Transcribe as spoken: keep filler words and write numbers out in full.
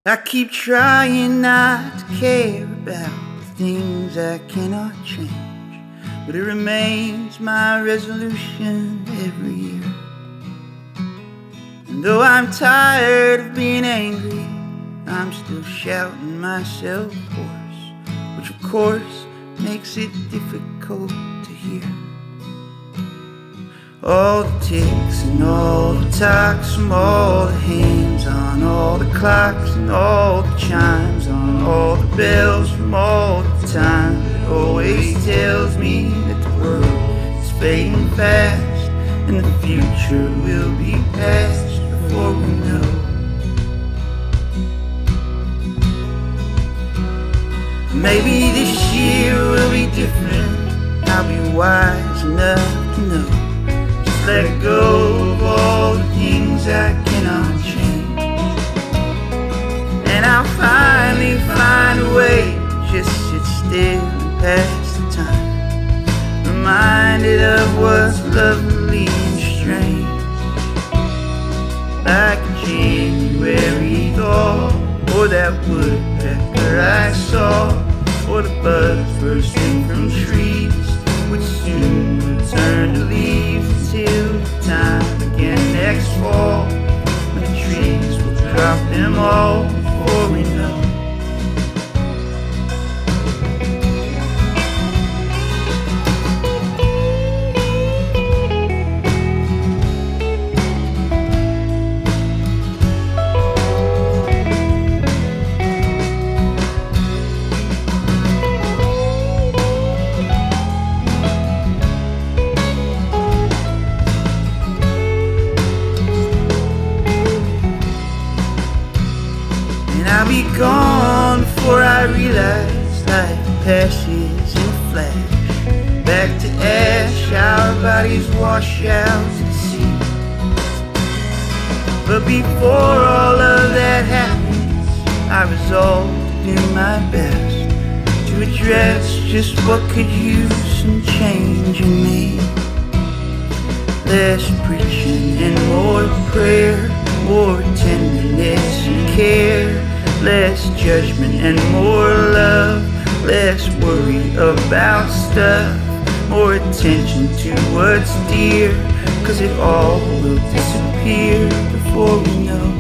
I keep trying not to care about the things I cannot change, but it remains my resolution every year. And though I'm tired of being angry, I'm still shouting myself hoarse, which of course makes it difficult to hear. All the ticks and all the talks from all the hands on all the clocks and all the chimes on all the bells from all the time that always tells me that the world is fading fast and the future will be past before we know. Maybe this year will be different. I'll be wise enough to know. Let go of all the things I cannot change, and I'll finally find a way to just sit still and pass the time, reminded of what's lovely and strange, like a January thaw, or that woodpecker I saw, or the buds bursting from trees, which soon will turn to leaves until the time again next fall, when the trees will drop them all before we know. I'll be gone before I realize life passes in a flash, back to ash, our bodies wash out to sea. But before all of that happens, I resolve to do my best to address just what could use some change in me. Less preaching and more prayer, more tenderness and care, less judgment and more love, less worry about stuff, more attention to what's dear, 'cause it all will disappear before we know.